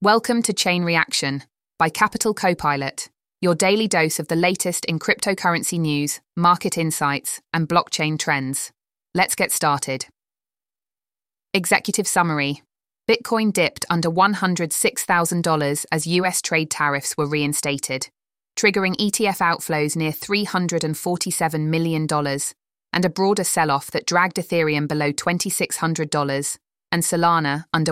Welcome to Chain Reaction by Capital Copilot, your daily dose of the latest in cryptocurrency news, market insights, and blockchain trends. Let's get started. Executive summary. Bitcoin dipped under $106,000 as US trade tariffs were reinstated, triggering ETF outflows near $347 million and a broader sell-off that dragged Ethereum below $2,600 and Solana under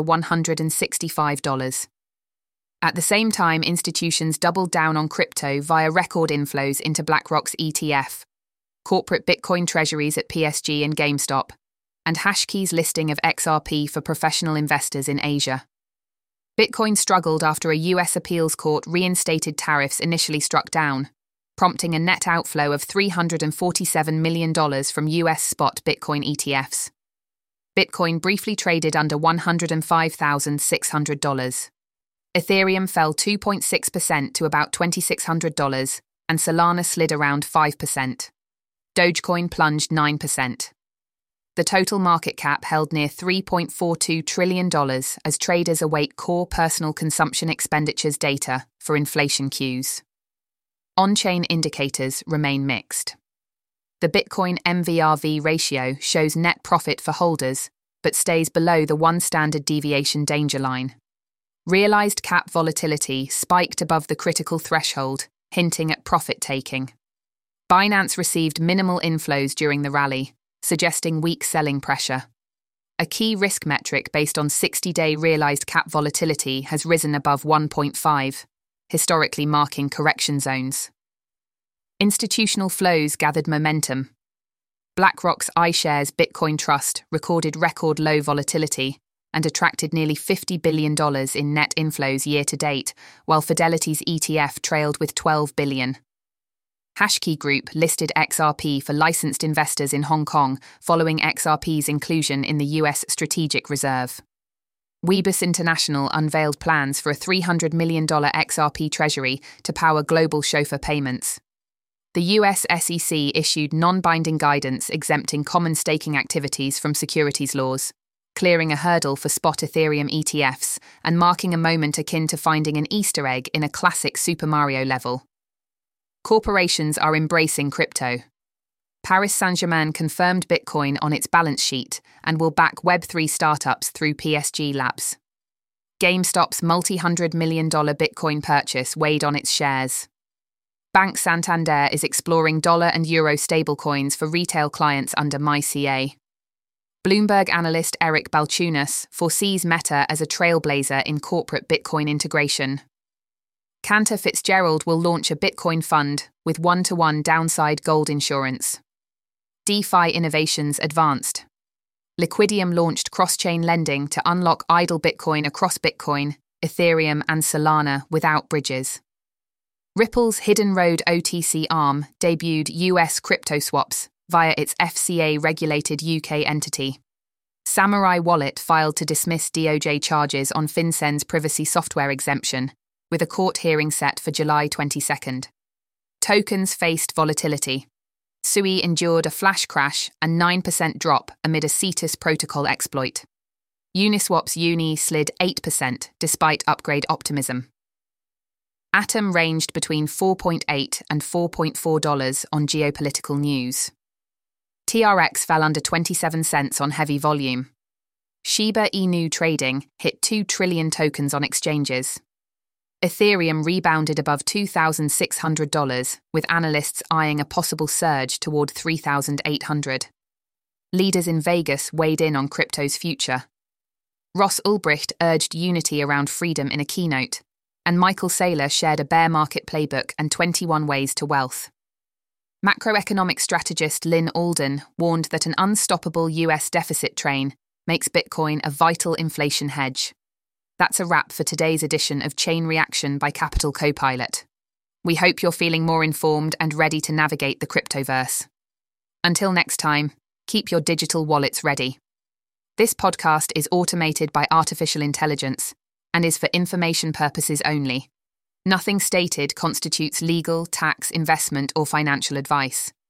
$165. At the same time, institutions doubled down on crypto via record inflows into BlackRock's ETF, corporate Bitcoin treasuries at PSG and GameStop, and Hashkey's listing of XRP for professional investors in Asia. Bitcoin struggled after a US appeals court reinstated tariffs initially struck down, prompting a net outflow of $347 million from US spot Bitcoin ETFs. Bitcoin briefly traded under $105,600. Ethereum fell 2.6% to about $2,600, and Solana slid around 5%. Dogecoin plunged 9%. The total market cap held near $3.42 trillion as traders await core personal consumption expenditures data for inflation cues. On-chain indicators remain mixed. The Bitcoin MVRV ratio shows net profit for holders, but stays below the one standard deviation danger line. Realized cap volatility spiked above the critical threshold, hinting at profit-taking. Binance received minimal inflows during the rally, suggesting weak selling pressure. A key risk metric based on 60-day realized cap volatility has risen above 1.5, historically marking correction zones. Institutional flows gathered momentum. BlackRock's iShares Bitcoin Trust recorded record low volatility and attracted nearly $50 billion in net inflows year-to-date, while Fidelity's ETF trailed with $12 billion. Hashkey Group listed XRP for licensed investors in Hong Kong following XRP's inclusion in the US Strategic Reserve. Weebus International unveiled plans for a $300 million XRP treasury to power global chauffeur payments. The US SEC issued non-binding guidance exempting common staking activities from securities laws, clearing a hurdle for spot Ethereum ETFs and marking a moment akin to finding an Easter egg in a classic Super Mario level. Corporations are embracing crypto. Paris Saint-Germain confirmed Bitcoin on its balance sheet and will back Web3 startups through PSG Labs. GameStop's multi-$100 million Bitcoin purchase weighed on its shares. Bank Santander is exploring dollar and euro stablecoins for retail clients under MyCA. Bloomberg analyst Eric Balchunas foresees Meta as a trailblazer in corporate Bitcoin integration. Cantor Fitzgerald will launch a Bitcoin fund with one-to-one downside gold insurance. DeFi innovations advanced. Liquidium launched cross-chain lending to unlock idle Bitcoin across Bitcoin, Ethereum, and Solana without bridges. Ripple's Hidden Road OTC arm debuted US crypto swaps via its FCA-regulated UK entity. Samurai Wallet filed to dismiss DOJ charges on FinCEN's privacy software exemption, with a court hearing set for July 22. Tokens faced volatility. Sui endured a flash crash and 9% drop amid a Cetus protocol exploit. Uniswap's Uni slid 8% despite upgrade optimism. Atom ranged between $4.8 and $4.4 on geopolitical news. TRX fell under 27 cents on heavy volume. Shiba Inu trading hit 2 trillion tokens on exchanges. Ethereum rebounded above $2,600, with analysts eyeing a possible surge toward $3,800. Leaders in Vegas weighed in on crypto's future. Ross Ulbricht urged unity around freedom in a keynote, and Michael Saylor shared a bear market playbook and 21 ways to wealth. Macroeconomic strategist Lynn Alden warned that an unstoppable US deficit train makes Bitcoin a vital inflation hedge. That's a wrap for today's edition of Chain Reaction by Capital Copilot. We hope you're feeling more informed and ready to navigate the cryptoverse. Until next time, keep your digital wallets ready. This podcast is automated by artificial intelligence and is for information purposes only. Nothing stated constitutes legal, tax, investment, or financial advice.